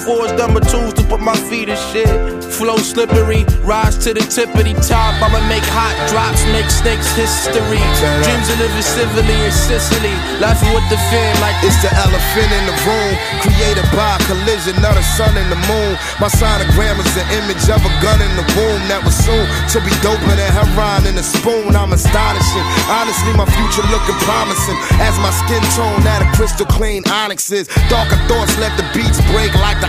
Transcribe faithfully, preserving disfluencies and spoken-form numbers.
fours, number twos to put my feet in shit. Flow slippery, rise to the tippity top. I'ma make hot drops, make snakes history. Dreams of living civilly in Sicily, laughing with the fam like it's the elephant in the room, created by a collision of the sun and the moon. My sonogram is the image of a gun in the womb that was soon to be doper than heroin in a spoon. I'm astonishing, honestly my future looking promising, as my skin tone that a crystal clean onyx is. Darker thoughts let the beats break like the